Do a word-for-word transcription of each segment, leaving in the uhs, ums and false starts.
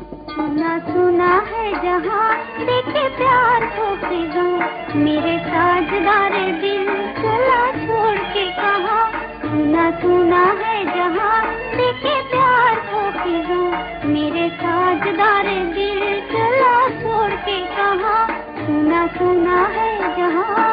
सुना सुना है जहाँ देखे प्यार को फिजा, मेरे साजदार दिल चला छोड़ के कहा। सुना सुना है जहाँ देखे प्यार को फिजा, मेरे साजदार दिल चला छोड़ के कहा। सुना सुना है जहाँ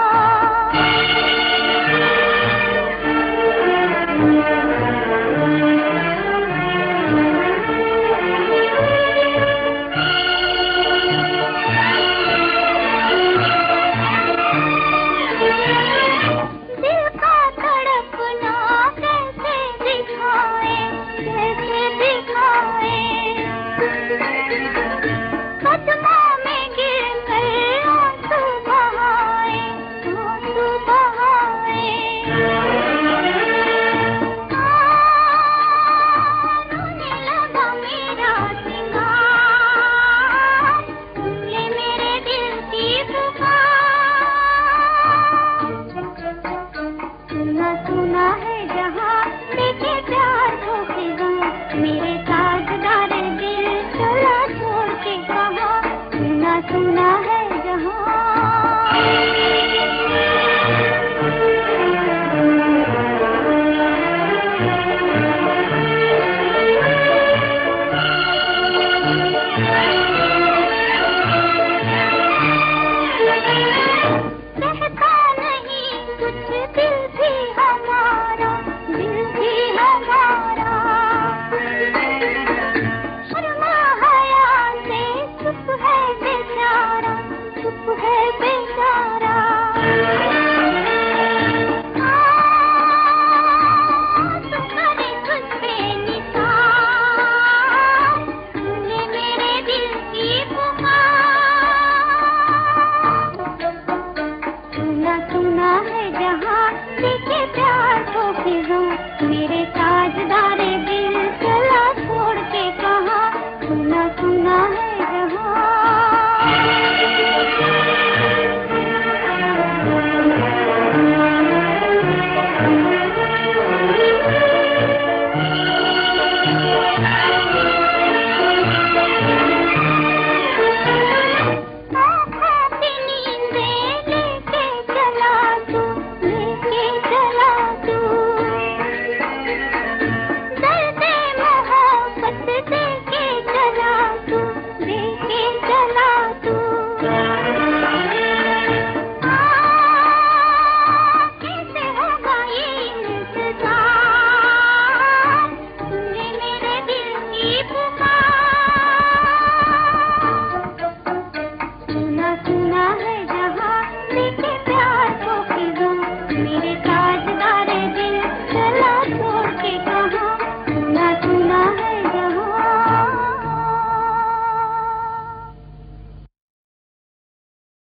मेरे साजदार दिल चला छोड़ के कहा। सुना सुना